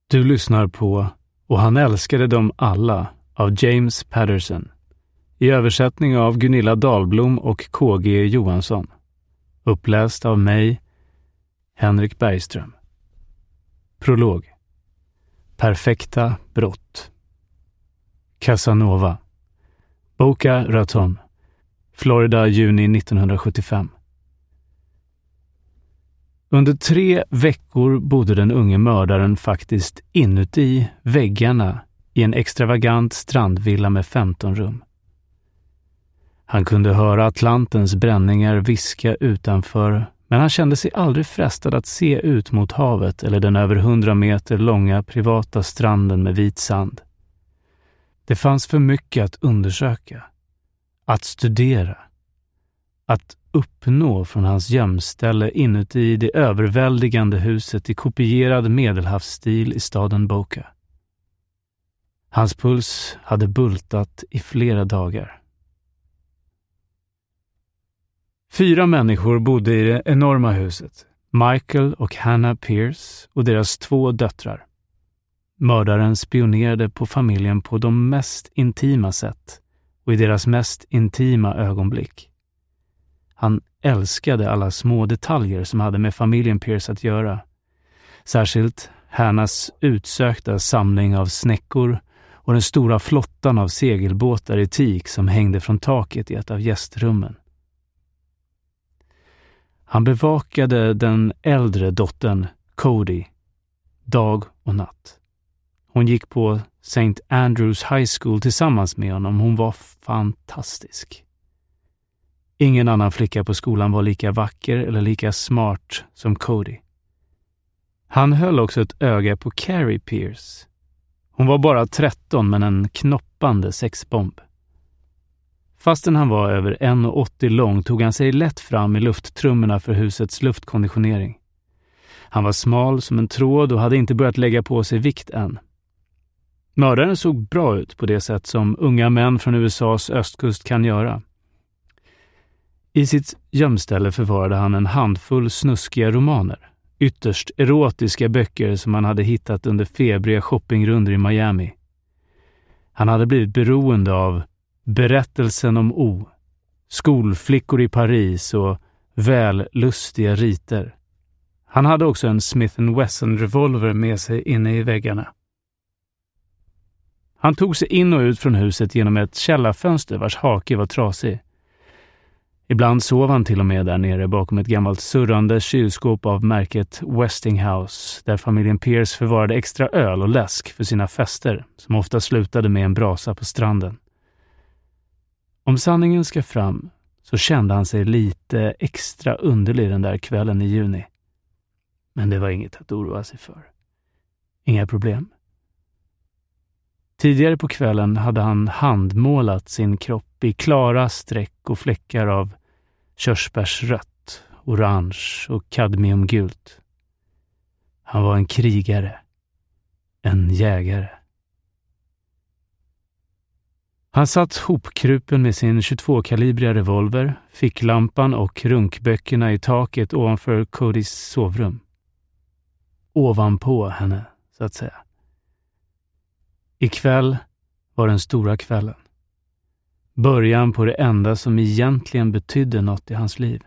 Du lyssnar på Och han älskade dem alla av James Patterson i översättning av Gunilla Dahlblom och KG Johansson. Uppläst av mig, Henrik Bergström. Prolog. Perfekta brott. Casanova. Boca Raton. Florida, juni 1975. Under 3 veckor bodde den unge mördaren faktiskt inuti väggarna i en extravagant strandvilla med 15 rum. Han kunde höra Atlantens bränningar viska utanför, men han kände sig aldrig frestad att se ut mot havet eller den över 100 meter långa privata stranden med vit sand. Det fanns för mycket att undersöka, att studera, att uppnå från hans gömställe inuti det överväldigande huset i kopierad medelhavsstil i staden Boca. Hans puls hade bultat i flera dagar. 4 människor bodde i det enorma huset. Michael och Hannah Pierce och deras 2 döttrar. Mördaren spionerade på familjen på de mest intima sätt och i deras mest intima ögonblick. Han älskade alla små detaljer som hade med familjen Pierce att göra. Särskilt Hannahs utsökta samling av snäckor och den stora flottan av segelbåtar i teak som hängde från taket i ett av gästrummen. Han bevakade den äldre dottern, Cody, dag och natt. Hon gick på St. Andrews High School tillsammans med honom. Hon var fantastisk. Ingen annan flicka på skolan var lika vacker eller lika smart som Cody. Han höll också ett öga på Carrie Pierce. Hon var bara 13 men en knoppande sexbomb. Fastän han var över 1,80 lång tog han sig lätt fram i lufttrummorna för husets luftkonditionering. Han var smal som en tråd och hade inte börjat lägga på sig vikt än. Mördaren såg bra ut på det sätt som unga män från USAs östkust kan göra. I sitt gömställe förvarade han en handfull snuskiga romaner, ytterst erotiska böcker som han hade hittat under febriga shoppingrundor i Miami. Han hade blivit beroende av Berättelsen om O, Skolflickor i Paris och Vällustiga riter. Han hade också en Smith & Wesson-revolver med sig inne i väggarna. Han tog sig in och ut från huset genom ett källarfönster vars hake var trasig. Ibland sov han till och med där nere bakom ett gammalt surrande kylskåp av märket Westinghouse där familjen Pierce förvarade extra öl och läsk för sina fester som ofta slutade med en brasa på stranden. Om sanningen ska fram så kände han sig lite extra underlig den där kvällen i juni. Men det var inget att oroa sig för. Inga problem. Tidigare på kvällen hade han handmålat sin kropp i klara streck och fläckar av körsbärsrött, orange och kadmiumgult. Han var en krigare, en jägare. Han satt hopkrupen med sin 22-kalibriga revolver, ficklampan och runkböckerna i taket ovanför Codys sovrum. Ovanpå henne, så att säga. Ikväll var den stora kvällen. Början på det enda som egentligen betydde något i hans liv.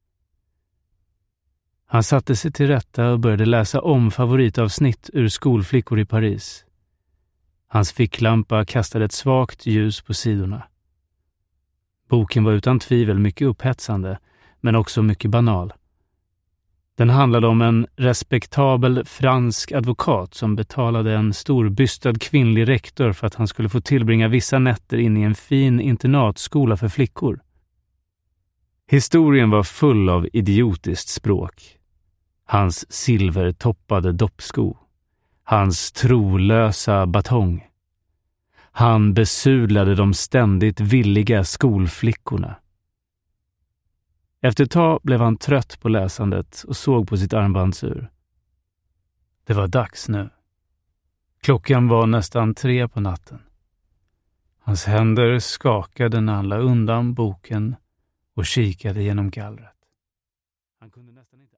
Han satte sig till rätta och började läsa om favoritavsnitt ur Skolflickor i Paris. Hans ficklampa kastade ett svagt ljus på sidorna. Boken var utan tvivel mycket upphetsande, men också mycket banal. Den handlade om en respektabel fransk advokat som betalade en storbystad kvinnlig rektor för att han skulle få tillbringa vissa nätter inne i en fin internatskola för flickor. Historien var full av idiotiskt språk. Hans silvertoppade doppsko. Hans trolösa batong. Han besudlade de ständigt villiga skolflickorna. Efter ett tag blev han trött på läsandet och såg på sitt armbandsur. Det var dags nu. Klockan var nästan 3 på natten. Hans händer skakade när han la undan boken och kikade genom gallret. Han kunde nästan inte